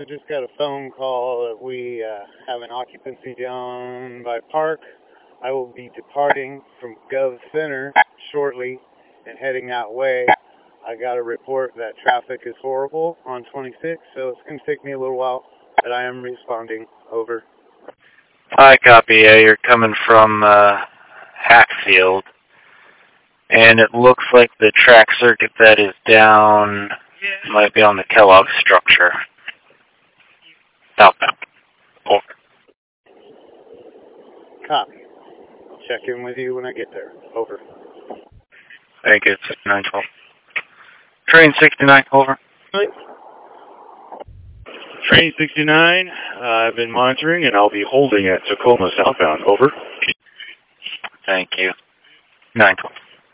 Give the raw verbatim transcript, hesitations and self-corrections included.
I just got a phone call that we uh, have an occupancy down by Park. I will be departing from Gov Center shortly and heading that way. I got a report that traffic is horrible on twenty-six, so it's going to take me a little while, but I am responding. Over. Hi, copy. Yeah, you're coming from uh, Hackfield, and it looks like the track circuit that is down might be on the Kellogg structure. Southbound. Over. Copy. I'll check in with you when I get there. Over. Thank you. sixty-nine twelve. Train sixty-nine, over. Train sixty-nine, uh, I've been monitoring and I'll be holding at Tacoma southbound. Over. Thank you. nine twelve.